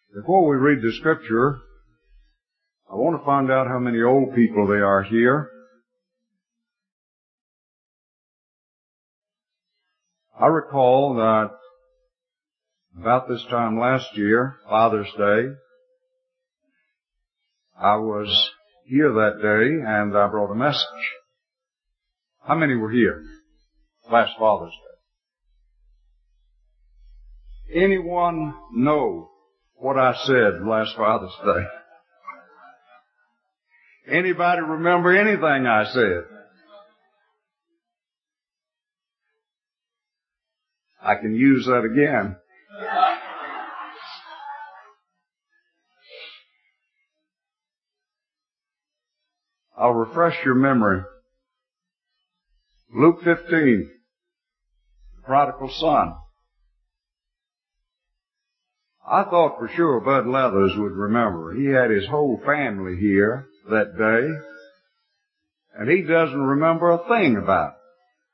Before we read the scripture, I want to find out how many old people there are here. I recall that about this time last year, Father's Day, I was here that day and I brought a message. How many were here last Father's Day? Anyone know what I said last Father's Day? Anybody remember anything I said? I can use that again. I'll refresh your memory. Luke 15, the prodigal son. I thought for sure Bud Leathers would remember. He had his whole family here that day, and he doesn't remember a thing about it.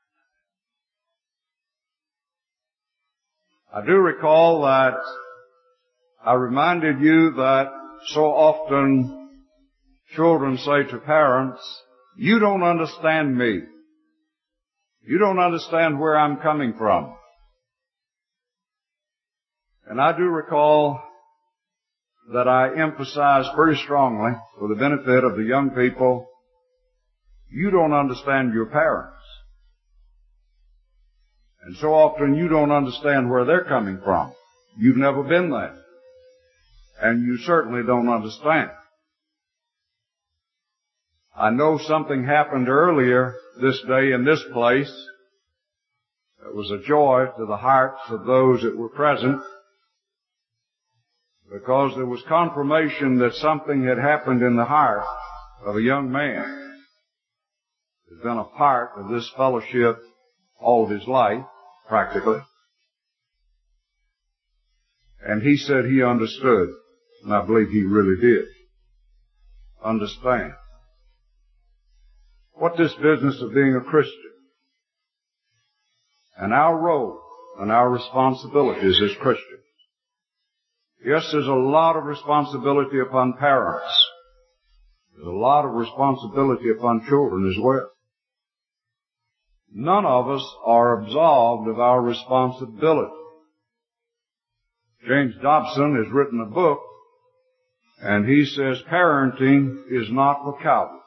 I do recall that I reminded you that so often children say to parents, "You don't understand me. You don't understand where I'm coming from." And I do recall that I emphasized very strongly, for the benefit of the young people, you don't understand your parents. And so often you don't understand where they're coming from. You've never been there. And you certainly don't understand. I know something happened earlier this day in this place that was a joy to the hearts of those that were present, because there was confirmation that something had happened in the heart of a young man who's been a part of this fellowship all of his life, practically. And he said he understood, and I believe he really did understand what this business of being a Christian and our role and our responsibilities as Christians. Yes, there's a lot of responsibility upon parents. There's a lot of responsibility upon children as well. None of us are absolved of our responsibility. James Dobson has written a book, and he says parenting is not for cowards.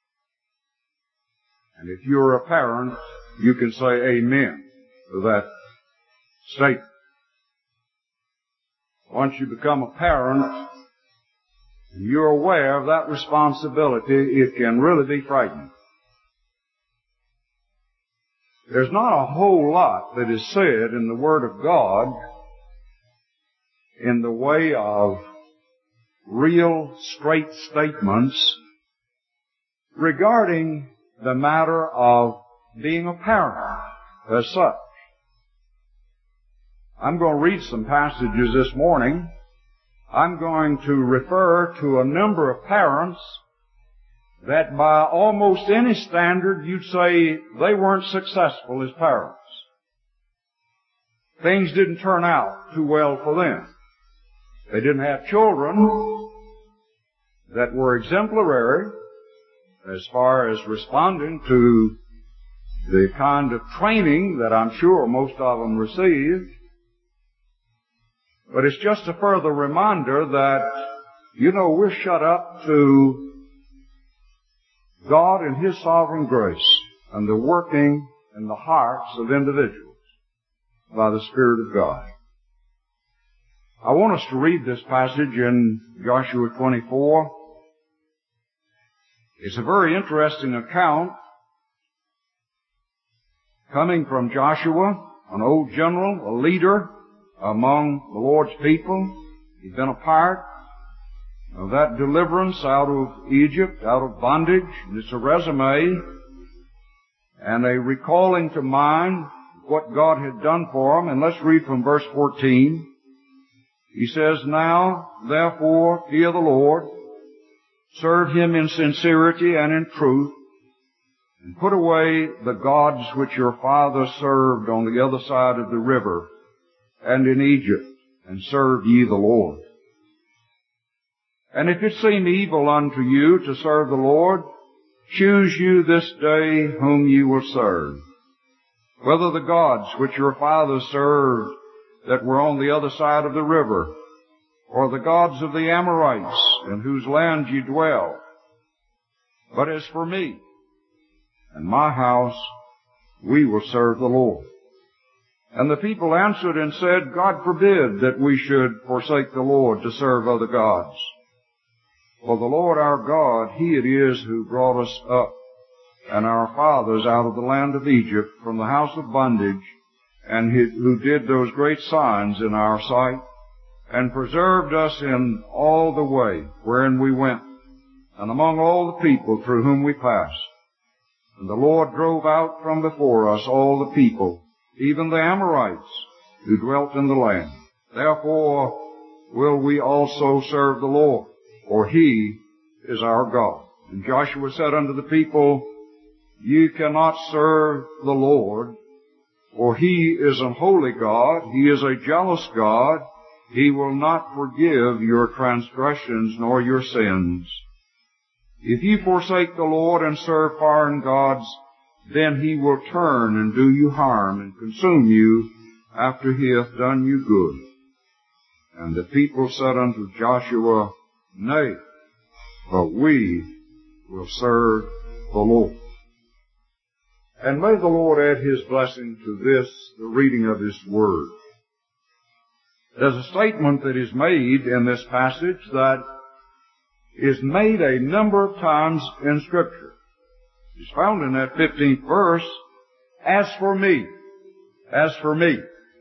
And if you're a parent, you can say amen to that statement. Once you become a parent and you're aware of that responsibility, it can really be frightening. There's not a whole lot that is said in the Word of God in the way of real straight statements regarding the matter of being a parent as such. I'm going to read some passages this morning. I'm going to refer to a number of parents that by almost any standard you'd say they weren't successful as parents. Things didn't turn out too well for them. They didn't have children that were exemplary as far as responding to the kind of training that I'm sure most of them received. But it's just a further reminder that, we're shut up to God and His sovereign grace and the working in the hearts of individuals by the Spirit of God. I want us to read this passage in Joshua 24. It's a very interesting account coming from Joshua, an old general, a leader among the Lord's people. He'd been a part of that deliverance out of Egypt, out of bondage. And it's a resume and a recalling to mind what God had done for him. And let's read from verse 14. He says, "Now, therefore, fear the Lord, serve Him in sincerity and in truth, and put away the gods which your fathers served on the other side of the river and in Egypt, and serve ye the Lord. And if it seem evil unto you to serve the Lord, choose you this day whom you will serve. Whether the gods which your fathers served that were on the other side of the river, or the gods of the Amorites in whose land ye dwell. But as for me and my house, we will serve the Lord. And the people answered and said, God forbid that we should forsake the Lord to serve other gods. For the Lord our God, He it is who brought us up and our fathers out of the land of Egypt from the house of bondage, and who did those great signs in our sight, and preserved us in all the way wherein we went, and among all the people through whom we passed. And the Lord drove out from before us all the people, even the Amorites, who dwelt in the land. Therefore will we also serve the Lord, for He is our God. And Joshua said unto the people, Ye cannot serve the Lord, for He is an holy God. He is a jealous God. He will not forgive your transgressions nor your sins. If ye forsake the Lord and serve foreign gods, then He will turn and do you harm and consume you after He hath done you good. And the people said unto Joshua, Nay, but we will serve the Lord. And may the Lord add His blessing to this, the reading of His Word. There's a statement that is made in this passage that is made a number of times in Scripture. It's found in that 15th verse, as for me, as for me.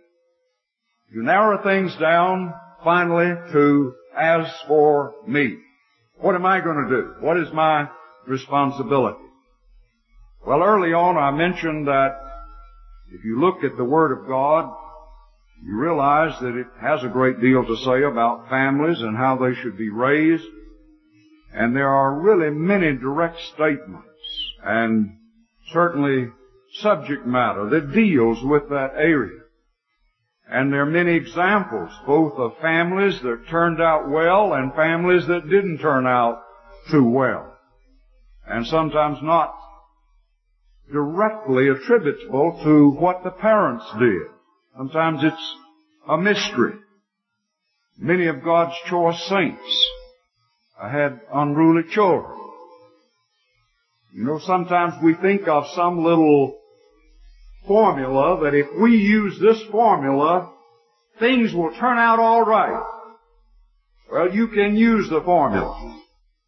You narrow things down finally to as for me. What am I going to do? What is my responsibility? Well, early on I mentioned that if you look at the Word of God, you realize that it has a great deal to say about families and how they should be raised. And there are really many direct statements and certainly subject matter that deals with that area. And there are many examples, both of families that turned out well and families that didn't turn out too well. And sometimes not directly attributable to what the parents did. Sometimes it's a mystery. Many of God's choice saints had unruly children. You know, sometimes we think of some little formula that if we use this formula, things will turn out all right. Well, you can use the formula.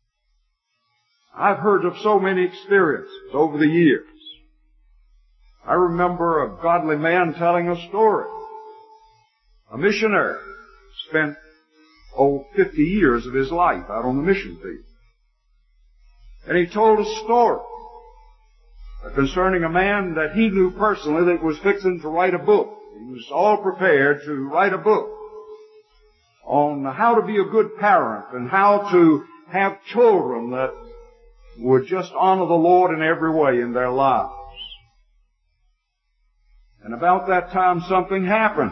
I've heard of so many experiences over the years. I remember a godly man telling a story. A missionary spent, 50 years of his life out on the mission field. And he told a story concerning a man that he knew personally that was fixing to write a book. He was all prepared to write a book on how to be a good parent and how to have children that would just honor the Lord in every way in their lives. And about that time something happened.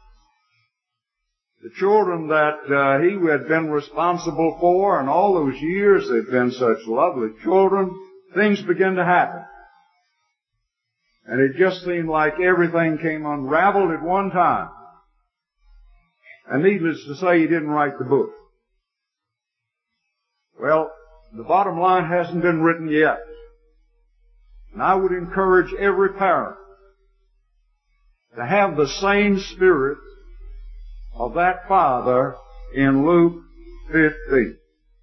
The children that he had been responsible for, and all those years they've been such lovely children, things began to happen. And it just seemed like everything came unraveled at one time. And needless to say, he didn't write the book. Well, the bottom line hasn't been written yet. And I would encourage every parent to have the same spirit of that father in Luke 15.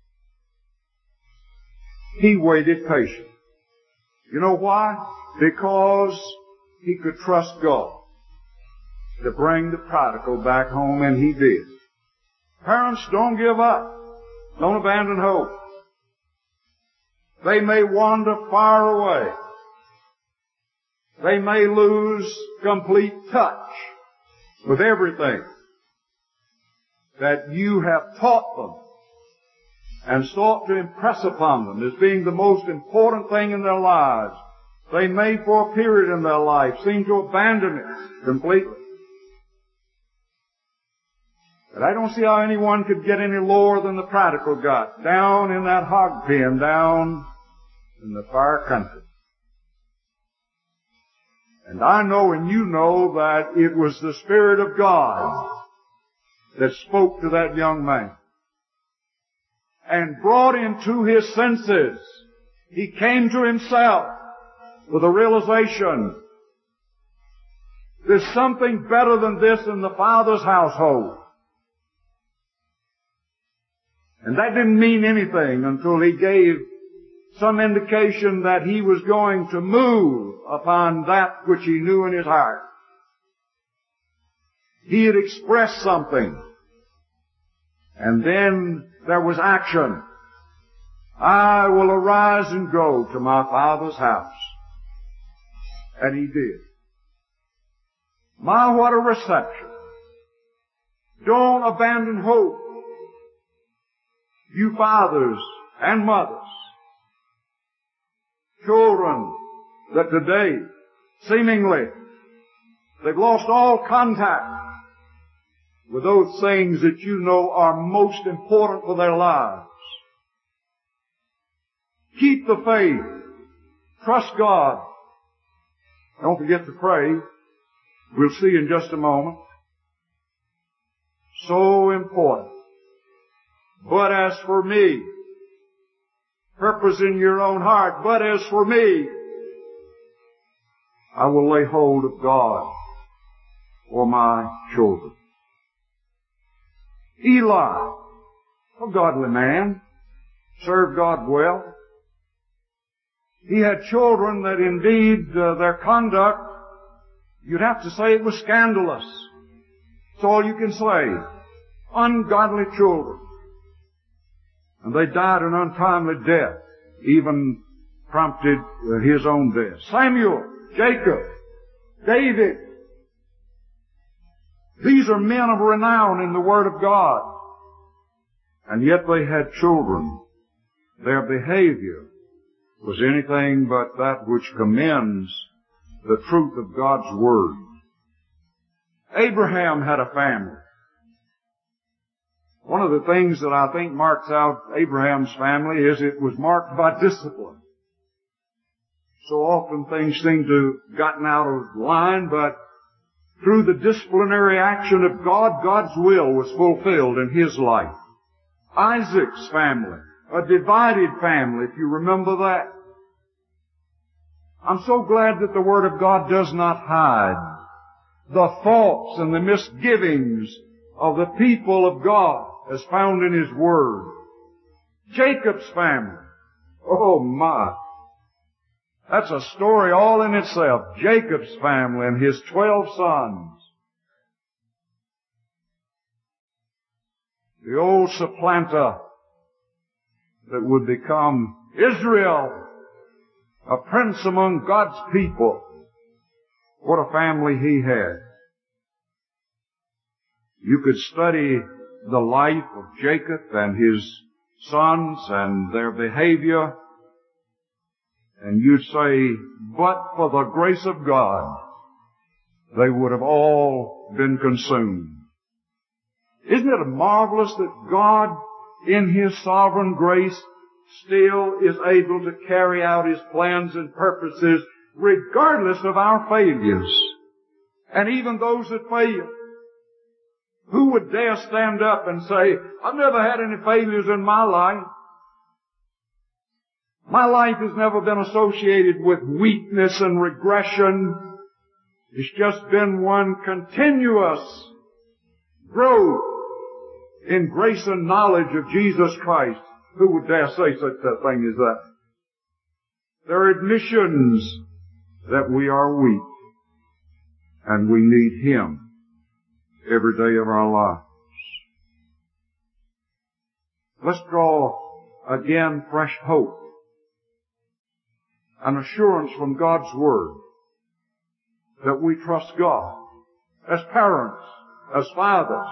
He waited patiently. You know why? Because he could trust God to bring the prodigal back home, and he did. Parents, don't give up. Don't abandon hope. They may wander far away. They may lose complete touch with everything that you have taught them and sought to impress upon them as being the most important thing in their lives. They may, for a period in their life, seem to abandon it completely. But I don't see how anyone could get any lower than the prodigal got, down in that hog pen, down in the far country. And I know and you know that it was the Spirit of God that spoke to that young man and brought him to his senses. He came to himself with a realization, there's something better than this in the Father's household. And that didn't mean anything until he gave some indication that he was going to move upon that which he knew in his heart. He had expressed something. And then there was action. I will arise and go to my Father's house. And he did. My, what a reception. Don't abandon hope. You fathers and mothers, children that today, seemingly, they've lost all contact with those things that you know are most important for their lives. Keep the faith. Trust God. Don't forget to pray. We'll see in just a moment. So important. But as for me, purpose in your own heart, but as for me, I will lay hold of God for my children. Eli, a godly man, served God well. He had children that indeed their conduct, you'd have to say it was scandalous. That's all you can say. Ungodly children. And they died an untimely death, even prompted his own death. Samuel, Jacob, David. These are men of renown in the Word of God. And yet they had children. Their behavior was anything but that which commends the truth of God's Word. Abraham had a family. One of the things that I think marks out Abraham's family is it was marked by discipline. So often things seem to have gotten out of line, but through the disciplinary action of God, God's will was fulfilled in his life. Isaac's family, a divided family, if you remember that. I'm so glad that the Word of God does not hide the faults and the misgivings of the people of God as found in His Word. Jacob's family. Oh my. That's a story all in itself. Jacob's family and his 12 sons. The old supplanter that would become Israel, a prince among God's people. What a family he had. You could study the life of Jacob and his sons and their behavior, and you'd say, but for the grace of God, they would have all been consumed. Isn't it marvelous that God, in His sovereign grace, still is able to carry out His plans and purposes regardless of our failures, and even those that fail? Who would dare stand up and say, I've never had any failures in my life. My life has never been associated with weakness and regression. It's just been one continuous growth in grace and knowledge of Jesus Christ. Who would dare say such a thing as that? There are admissions that we are weak and we need Him every day of our lives. Let's draw again fresh hope, an assurance from God's Word that we trust God as parents, as fathers.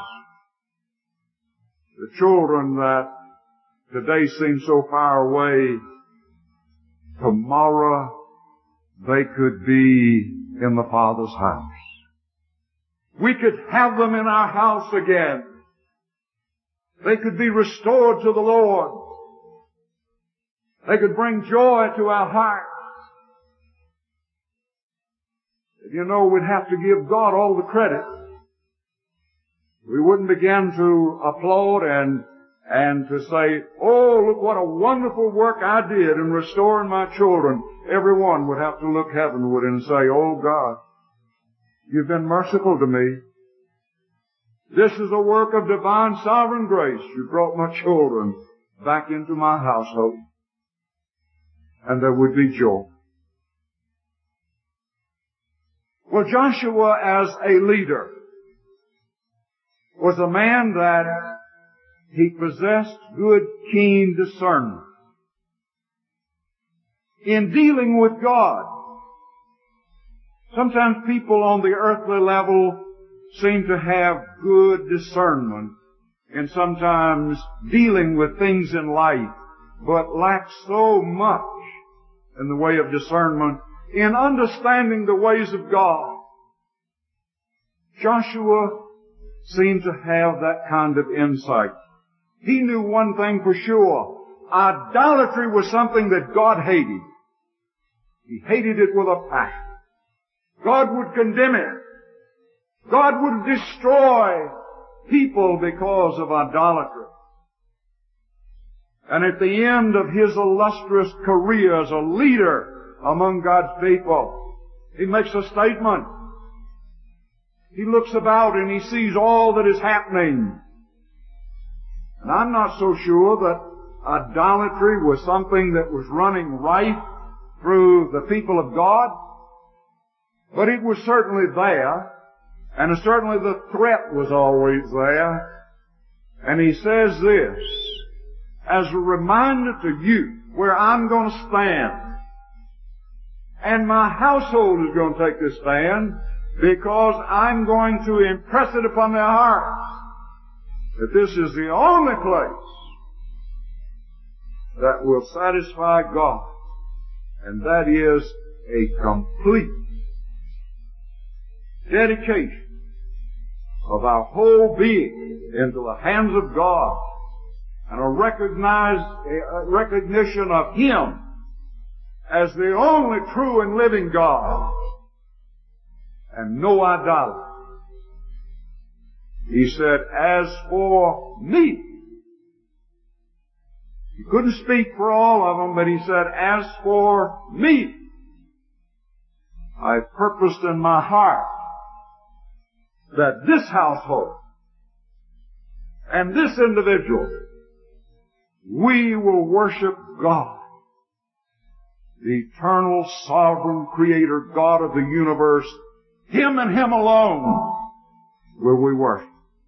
The children that today seem so far away, tomorrow they could be in the Father's house. We could have them in our house again. They could be restored to the Lord. They could bring joy to our hearts. You know, we'd have to give God all the credit. We wouldn't begin to applaud and to say, oh, look what a wonderful work I did in restoring my children. Everyone would have to look heavenward and say, oh God, you've been merciful to me. This is a work of divine sovereign grace. You brought my children back into my household. And there would be joy. Well, Joshua as a leader was a man that he possessed good, keen discernment in dealing with God. Sometimes people on the earthly level seem to have good discernment in sometimes dealing with things in life, but lack so much in the way of discernment in understanding the ways of God. Joshua seemed to have that kind of insight. He knew one thing for sure. Idolatry was something that God hated. He hated it with a passion. God would condemn it. God would destroy people because of idolatry. And at the end of his illustrious career as a leader among God's people, he makes a statement. He looks about and he sees all that is happening. And I'm not so sure that idolatry was something that was running rife through the people of God, but it was certainly there, and certainly the threat was always there. And he says this, as a reminder to you where I'm going to stand. And my household is going to take this stand because I'm going to impress it upon their hearts that this is the only place that will satisfy God. And that is a complete dedication of our whole being into the hands of God and a recognition of Him as the only true and living God and no idolatry. He said, as for me, he couldn't speak for all of them, but he said, as for me, I purposed in my heart that this household and this individual, we will worship God, the eternal, sovereign Creator, God of the universe. Him and Him alone will we worship.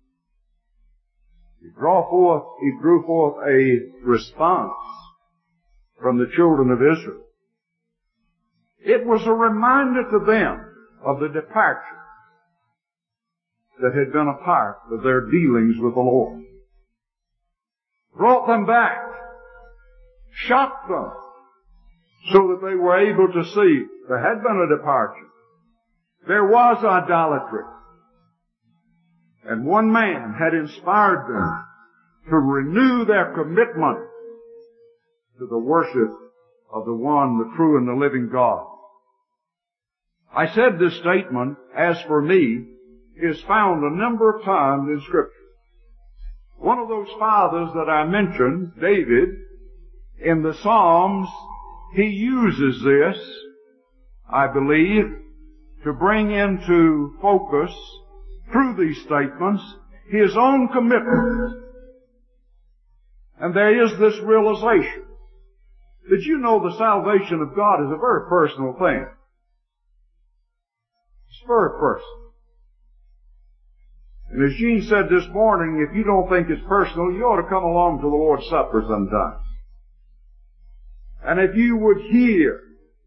He drew forth a response from the children of Israel. It was a reminder to them of the departure that had been a part of their dealings with the Lord. Brought them back, shocked them, so that they were able to see there had been a departure. There was idolatry. And one man had inspired them to renew their commitment to the worship of the one, the true and the living God. I said this statement, as for me, is found a number of times in Scripture. One of those fathers that I mentioned, David, in the Psalms, he uses this, I believe, to bring into focus, through these statements, his own commitment. And there is this realization. Did you know the salvation of God is a very personal thing? It's very personal. And as Gene said this morning, if you don't think it's personal, you ought to come along to the Lord's Supper sometime. And if you would hear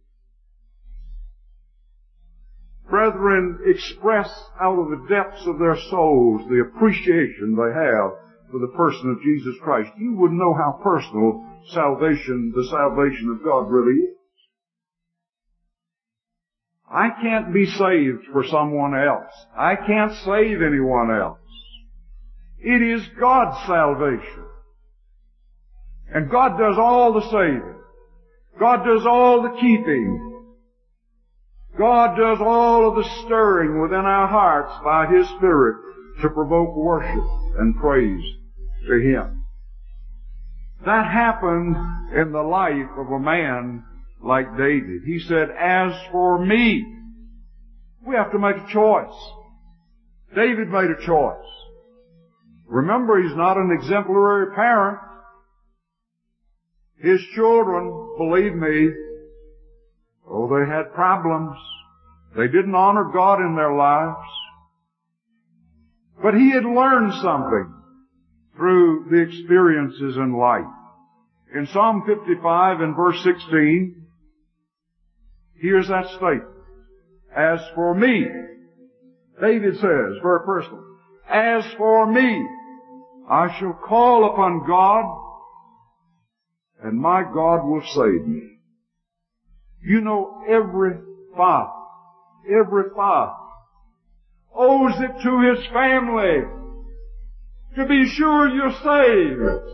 brethren express out of the depths of their souls the appreciation they have for the person of Jesus Christ, you would know how personal the salvation of God really is. I can't be saved for someone else. I can't save anyone else. It is God's salvation. And God does all the saving. God does all the keeping. God does all of the stirring within our hearts by His Spirit to provoke worship and praise to Him. That happened in the life of a man like David. He said, "As for me," we have to make a choice. David made a choice. Remember, he's not an exemplary parent. His children, believe me, they had problems. They didn't honor God in their lives. But he had learned something through the experiences in life. In Psalm 55 and verse 16, here's that statement. "As for me," David says, very personal, "as for me, I shall call upon God, and my God will save me." You know, every father owes it to his family to be sure you're saved.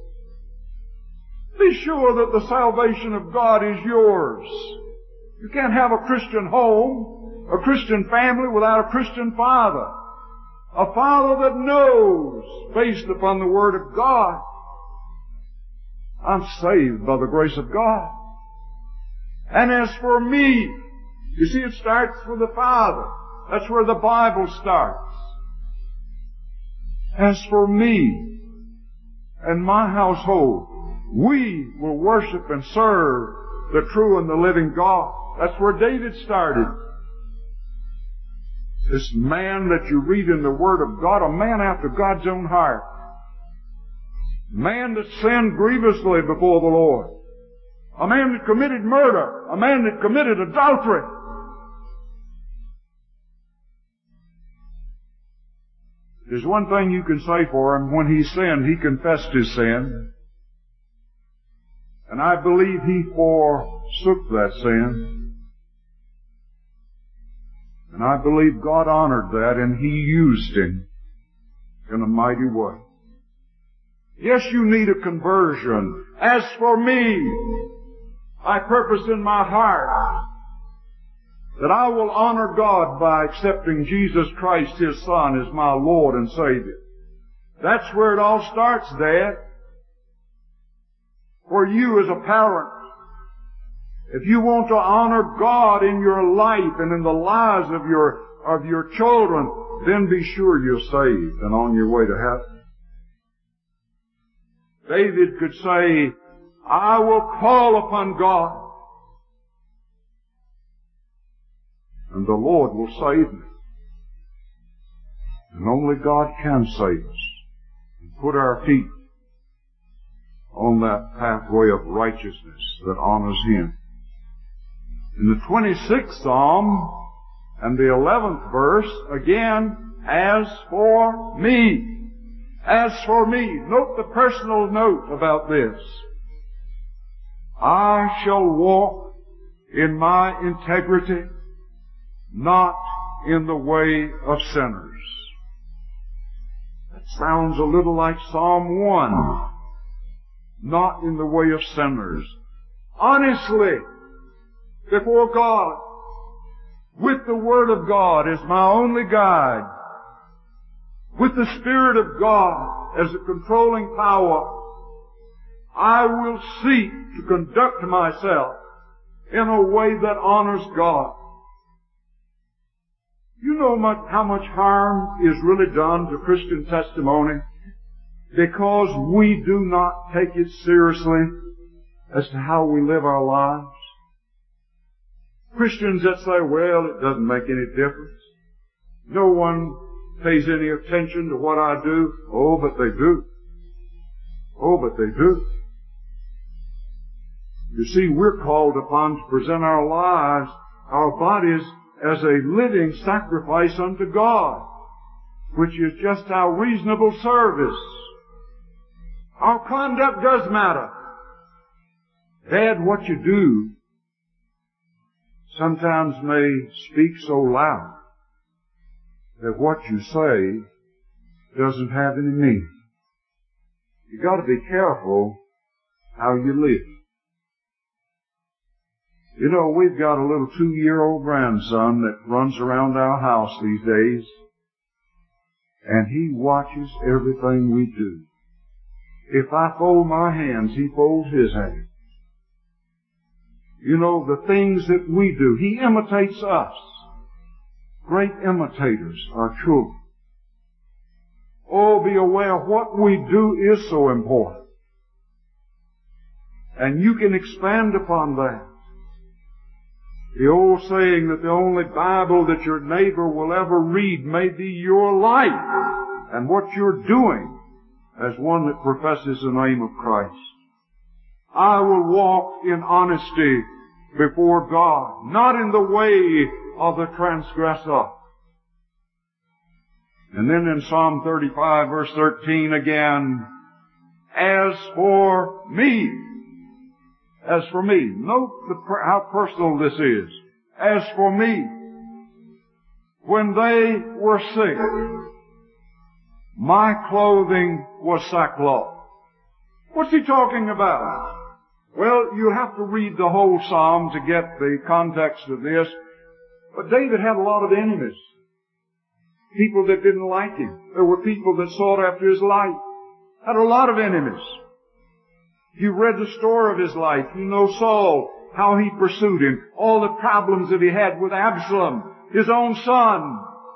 Be sure that the salvation of God is yours. You can't have a Christian home, a Christian family without a Christian father. A father that knows, based upon the Word of God, I'm saved by the grace of God. And as for me, you see, it starts with the Father. That's where the Bible starts. "As for me and my household, we will worship and serve the true and the living God." That's where David started. This man that you read in the Word of God, a man after God's own heart. Man that sinned grievously before the Lord. A man that committed murder. A man that committed adultery. There's one thing you can say for him. When he sinned, he confessed his sin. And I believe he forsook that sin. And I believe God honored that, and He used him in a mighty way. Yes, you need a conversion. As for me, I purpose in my heart that I will honor God by accepting Jesus Christ, His Son, as my Lord and Savior. That's where it all starts, Dad. For you as a parent, if you want to honor God in your life and in the lives of your children, then be sure you're saved and on your way to heaven. David could say, "I will call upon God, and the Lord will save me." And only God can save us and put our feet on that pathway of righteousness that honors Him. In the 26th Psalm and the 11th verse, again, "As for me." As for me. Note the personal note about this. "I shall walk in my integrity, not in the way of sinners." That sounds a little like Psalm 1. Not in the way of sinners. Honestly, before God, with the Word of God as my only guide, with the Spirit of God as a controlling power, I will seek to conduct myself in a way that honors God. You know how much harm is really done to Christian testimony because we do not take it seriously as to how we live our lives. Christians that say, "Well, it doesn't make any difference. No one pays any attention to what I do." Oh, but they do. Oh, but they do. You see, we're called upon to present our lives, our bodies, as a living sacrifice unto God, which is just our reasonable service. Our conduct does matter. Dad, what you do sometimes may speak so loud that what you say doesn't have any meaning. You got to be careful how you live. You know, we've got a little 2-year-old grandson that runs around our house these days, and he watches everything we do. If I fold my hands, he folds his hands. You know, the things that we do, he imitates us. Great imitators are children. Oh, be aware what we do is so important. And you can expand upon that. The old saying that the only Bible that your neighbor will ever read may be your life and what you're doing as one that professes the name of Christ. I will walk in honesty before God, not in the way of the transgressor. And then in Psalm 35 verse 13 again, as for me, note how personal this is. As for me, when they were sick, my clothing was sackcloth. What's he talking about? Well, you have to read the whole psalm to get the context of this. But David had a lot of enemies. People that didn't like him. There were people that sought after his life. Had a lot of enemies. You read the story of his life. You know Saul, how he pursued him. All the problems that he had with Absalom, his own son.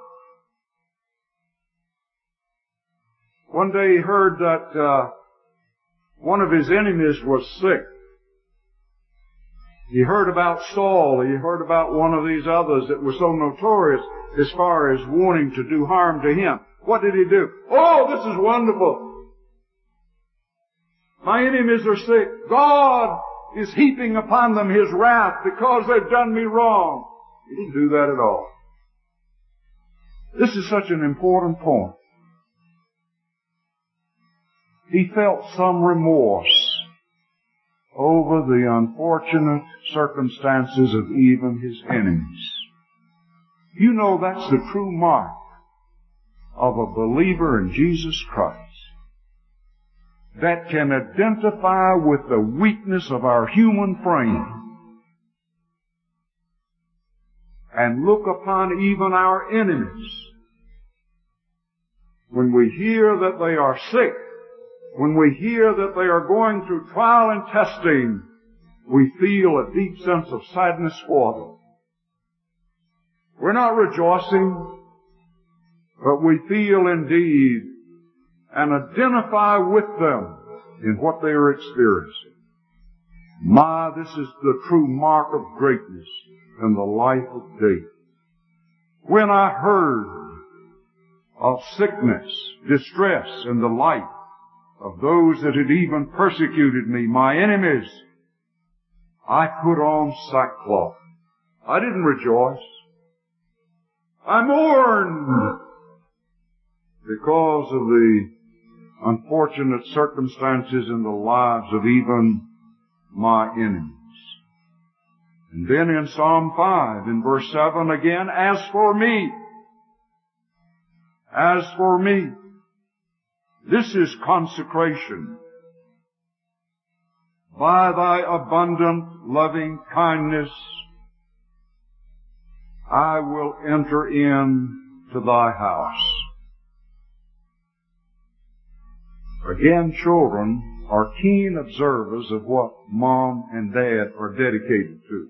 One day he heard that one of his enemies was sick. He heard about Saul. He heard about one of these others that were so notorious as far as wanting to do harm to him. What did he do? Oh, this is wonderful. My enemies are sick. God is heaping upon them His wrath because they've done me wrong. He didn't do that at all. This is such an important point. He felt some remorse over the unfortunate circumstances of even his enemies. You know that's the true mark of a believer in Jesus Christ, that can identify with the weakness of our human frame and look upon even our enemies. When we hear that they are sick, when we hear that they are going through trial and testing, we feel a deep sense of sadness for them. We're not rejoicing, but we feel indeed and identify with them in what they are experiencing. This is the true mark of greatness in the life of David. When I heard of sickness, distress in the life of those that had even persecuted me, my enemies, I put on sackcloth. I didn't rejoice. I mourned because of the unfortunate circumstances in the lives of even my enemies. And then in Psalm 5, in verse 7 again, as for me, this is consecration. By thy abundant loving kindness, I will enter in to thy house. Again, children are keen observers of what mom and dad are dedicated to.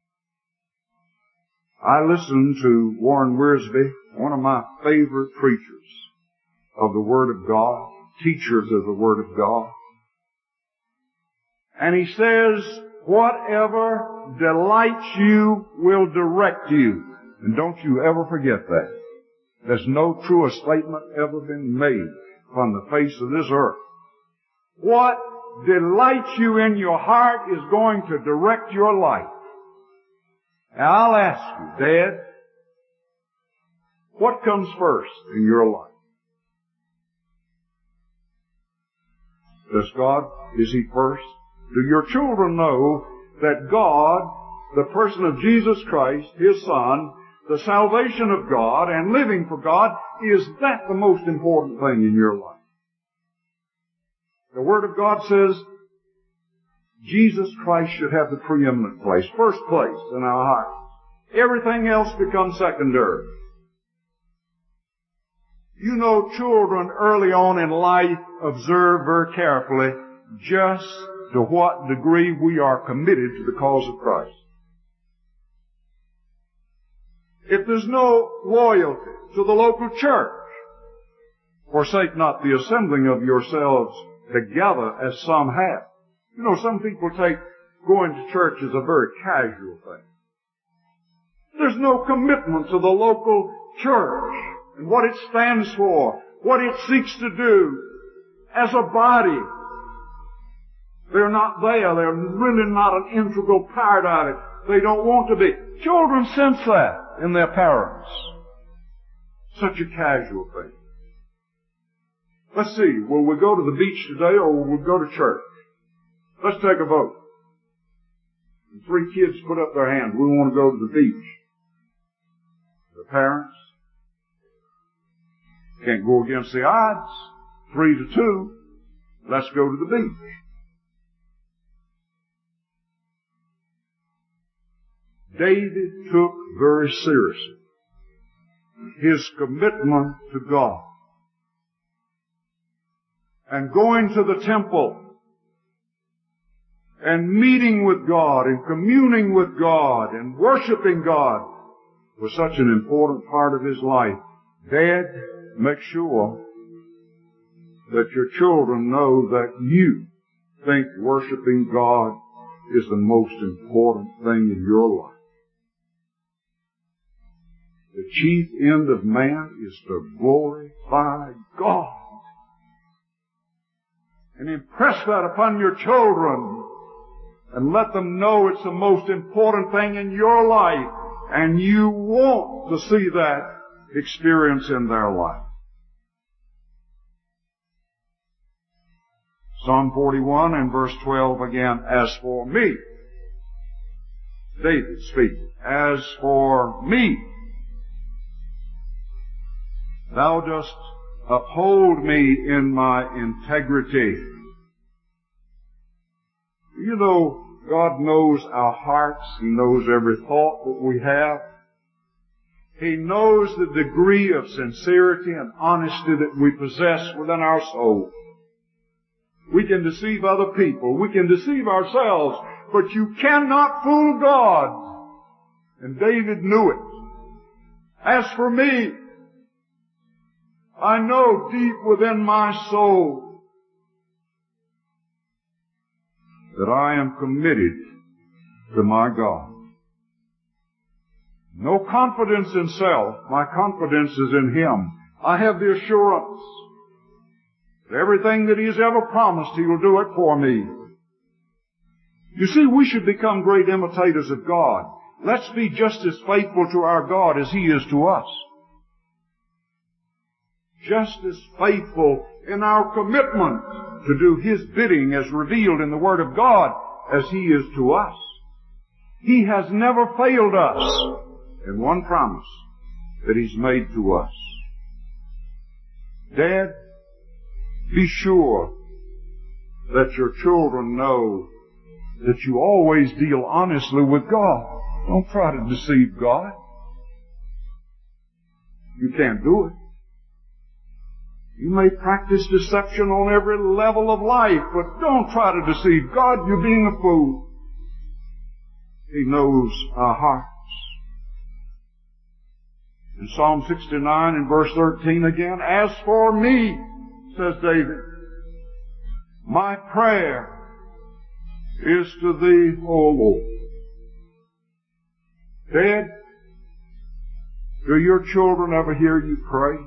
I listened to Warren Wiersbe, one of my favorite preachers of the Word of God, teachers of the Word of God. And he says, whatever delights you will direct you. And don't you ever forget that. There's no truer statement ever been made upon the face of this earth. What delights you in your heart is going to direct your life. Now I'll ask you, Dad, what comes first in your life? Does God, is He first? Do your children know that God, the person of Jesus Christ, His Son, the salvation of God and living for God, is that the most important thing in your life? The Word of God says Jesus Christ should have the preeminent place, first place in our hearts. Everything else becomes secondary. You know, children early on in life observe very carefully just to what degree we are committed to the cause of Christ. If there's no loyalty to the local church, forsake not the assembling of yourselves together as some have. You know, some people take going to church as a very casual thing. There's no commitment to the local church and what it stands for, what it seeks to do as a body. They're not there. They're really not an integral part of it. They don't want to be. Children sense that in their parents. Such a casual thing. Let's see, will we go to the beach today or will we go to church? Let's take a vote. And 3 kids put up their hand. We want to go to the beach. The parents can't go against the odds. 3-2. Let's go to the beach. David took very seriously his commitment to God. And going to the temple and meeting with God and communing with God and worshiping God was such an important part of his life. Dad, make sure that your children know that you think worshiping God is the most important thing in your life. The chief end of man is to glorify God. And impress that upon your children and let them know it's the most important thing in your life, and you want to see that experience in their life. Psalm 41 and verse 12 again, as for me, David speaking, as for me, thou dost uphold me in my integrity. You know, God knows our hearts. He knows every thought that we have. He knows the degree of sincerity and honesty that we possess within our soul. We can deceive other people. We can deceive ourselves. But you cannot fool God. And David knew it. As for me, I know deep within my soul that I am committed to my God. No confidence in self. My confidence is in Him. I have the assurance that everything that He has ever promised, He will do it for me. You see, we should become great imitators of God. Let's be just as faithful to our God as He is to us. Just as faithful in our commitment to do His bidding as revealed in the Word of God as He is to us. He has never failed us in one promise that He's made to us. Dad, be sure that your children know that you always deal honestly with God. Don't try to deceive God. You can't do it. You may practice deception on every level of life, but don't try to deceive God. You're being a fool. He knows our hearts. In Psalm 69 and verse 13 again, as for me, says David, my prayer is to Thee, O Lord. Dad, do your children ever hear you pray?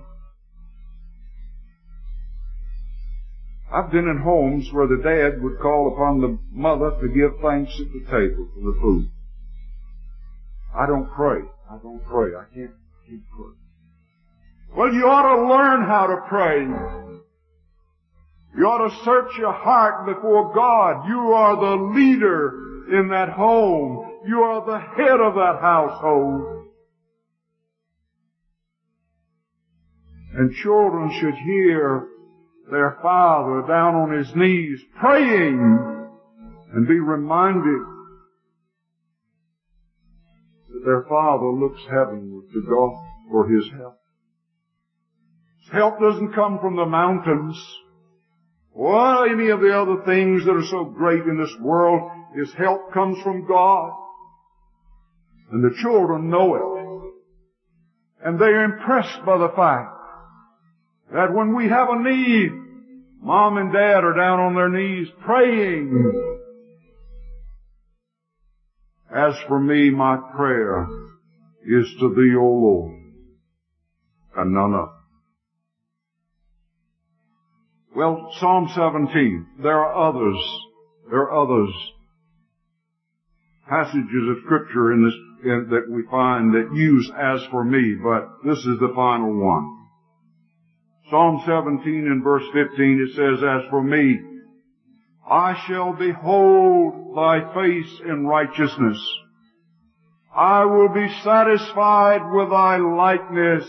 I've been in homes where the dad would call upon the mother to give thanks at the table for the food. I don't pray. I can't pray. Well, you ought to learn how to pray. You ought to search your heart before God. You are the leader in that home. You are the head of that household. And children should hear their father down on his knees praying and be reminded that their father looks heavenward to God for his help. His help doesn't come from the mountains or any of the other things that are so great in this world. His help comes from God. And the children know it. And they're impressed by the fact that when we have a need, Mom and Dad are down on their knees praying. As for me, my prayer is to Thee, O Lord, and none other. Well, Psalm 17, there are others passages of Scripture that we find that use as for me, but this is the final one. Psalm 17 and verse 15, it says, as for me, I shall behold Thy face in righteousness. I will be satisfied with Thy likeness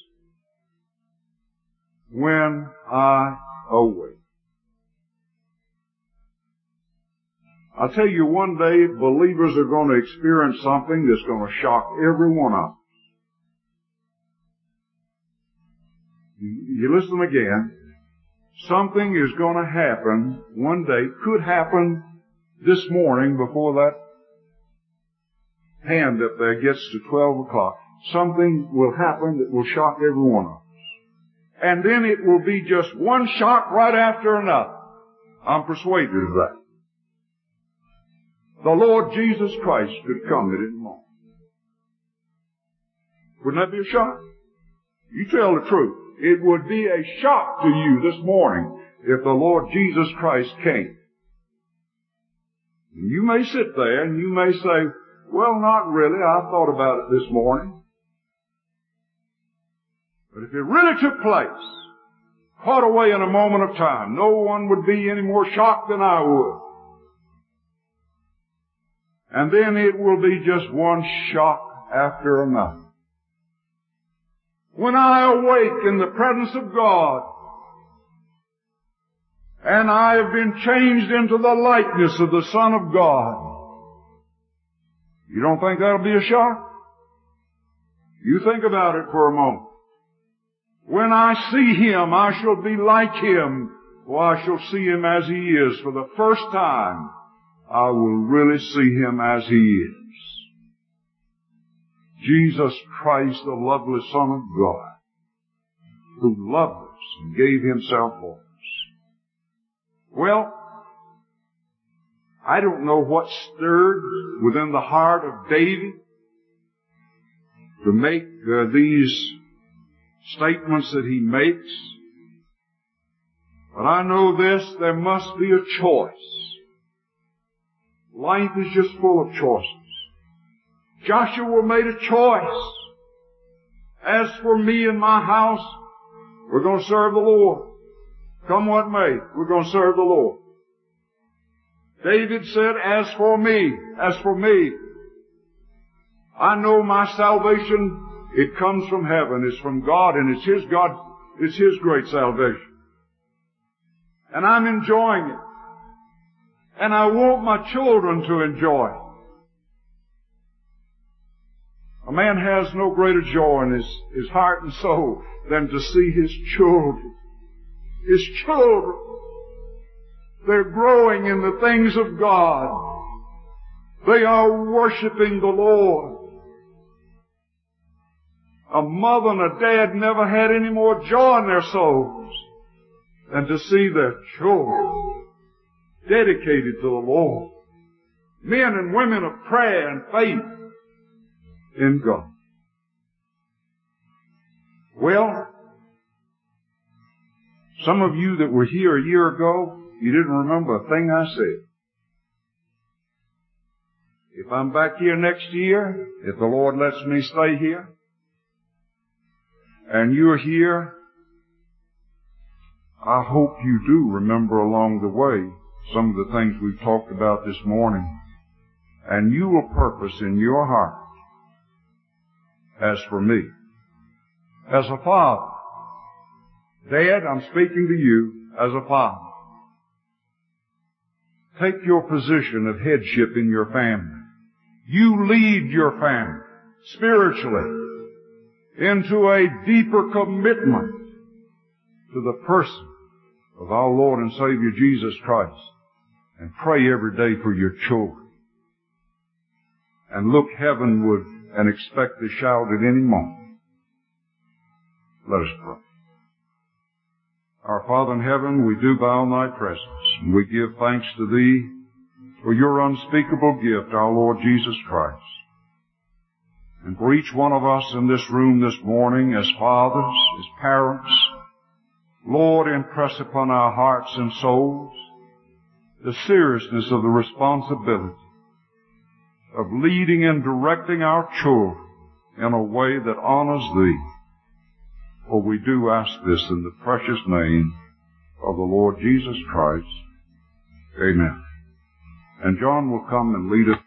when I awake. I'll tell you, one day believers are going to experience something that's going to shock every one of us. You listen again. Something is going to happen one day, could happen this morning before that hand up there gets to 12 o'clock. Something will happen that will shock every one of us. And then it will be just one shock right after another. I'm persuaded of that. The Lord Jesus Christ could come at any moment. Wouldn't that be a shock? You tell the truth. It would be a shock to you this morning if the Lord Jesus Christ came. You may sit there and you may say, well, not really. I thought about it this morning. But if it really took place, caught away in a moment of time, no one would be any more shocked than I would. And then it will be just one shock after another. When I awake in the presence of God, and I have been changed into the likeness of the Son of God, you don't think that'll be a shock? You think about it for a moment. When I see Him, I shall be like Him, for I shall see Him as He is. For the first time, I will really see Him as He is. Jesus Christ, the lovely Son of God, who loved us and gave Himself for us. Well, I don't know what stirred within the heart of David to make these statements that he makes. But I know this, there must be a choice. Life is just full of choices. Joshua made a choice. As for me and my house, we're going to serve the Lord. Come what may, we're going to serve the Lord. David said, as for me, I know my salvation, it comes from heaven, it's from God, and it's His great salvation. And I'm enjoying it. And I want my children to enjoy it. A man has no greater joy in his heart and soul than to see his children. His children. They're growing in the things of God. They are worshiping the Lord. A mother and a dad never had any more joy in their souls than to see their children dedicated to the Lord. Men and women of prayer and faith in God. Well, some of you that were here a year ago, you didn't remember a thing I said. If I'm back here next year, if the Lord lets me stay here, and you're here, I hope you do remember along the way some of the things we've talked about this morning. And you will purpose in your heart, as for me, as a father, Dad, I'm speaking to you as a father. Take your position of headship in your family. You lead your family spiritually into a deeper commitment to the person of our Lord and Savior Jesus Christ. And pray every day for your children. And look heavenward and expect to shout at any moment. Let us pray. Our Father in heaven, we do bow in Thy presence, and we give thanks to Thee for your unspeakable gift, our Lord Jesus Christ. And for each one of us in this room this morning, as fathers, as parents, Lord, impress upon our hearts and souls the seriousness of the responsibility of leading and directing our children in a way that honors Thee. For we do ask this in the precious name of the Lord Jesus Christ. Amen. And John will come and lead us.